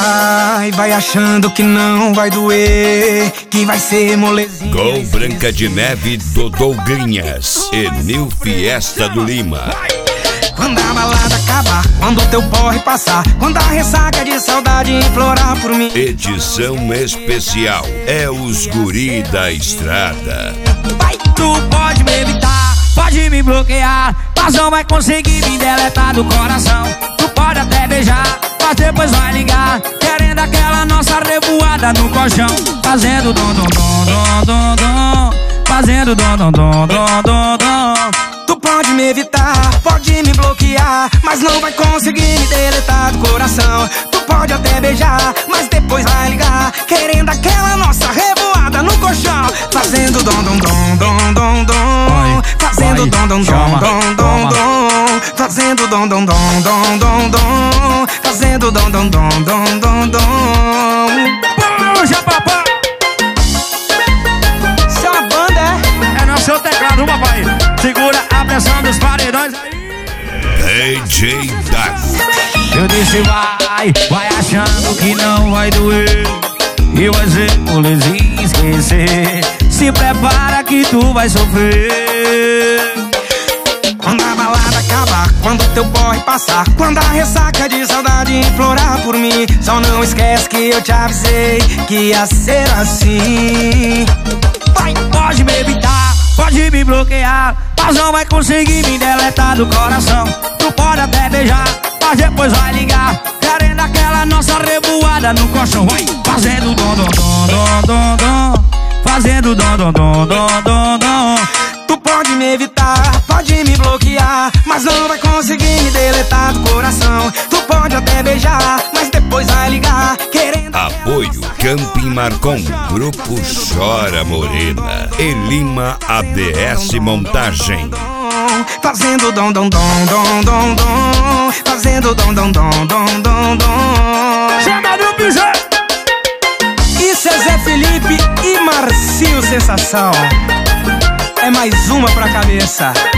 Vai achando que não vai doer, que vai ser molezinha. Com Branca de Neve, Dodouguinhas e New Fiesta do Lima. Quando a balada acabar, quando o teu porre passar, quando a ressaca de saudade implorar por mim. Edição especial é os guri da estrada. Vai, tu pode me evitar, pode me bloquear, mas não vai conseguir me deletar do coração. Tu pode até beijar, mas depois vai ligar, querendo aquela nossa revoada no colchão. Fazendo dom dom dom dom dom dom, fazendo dom dom dom dom dom dom. Tu pode me evitar, pode me bloquear, mas não vai conseguir me deletar do coração. Tu pode até beijar, mas depois vai ligar, querendo aquela nossa revoada no colchão. Fazendo dom dom dom dom dom dom, fazendo dom dom dom dom dom dom, fazendo dom dom dom dom dom dom, fazendo dom dom dom dom dom dom. Puxa, papai! Isso é uma banda, é? É no seu teclado, papai. Segura a pressão dos paredões aí. DJ Dago. Eu disse vai achando que não vai doer, e vai ser molezinha esquecer. Se prepara que tu vai sofrer. Quando a balada acabar, quando o teu porre passar, quando a ressaca de saudade implorar por mim, só não esquece que eu te avisei que ia ser assim. Vai, pode me evitar, pode me bloquear, mas não vai conseguir me deletar do coração. Tu pode até beijar, mas depois vai ligar, querendo aquela nossa revoada no colchão. Vai, fazendo dom dom dom dom dom dom, fazendo dom dom dom dom dom dom. Tu pode me evitar, pode me bloquear, mas não vai conseguir me deletar do coração. Tu pode até beijar, mas depois vai ligar, querendo. Apoio Camping Marcon, Grupo Chora Morena e Lima ADS Montagem. Fazendo dom dom dom dom dom dom, fazendo dom dom dom dom dom dom. Chama no piso. Isso é Zé Felipe e Marcinho Sensação. É mais uma pra cabeça.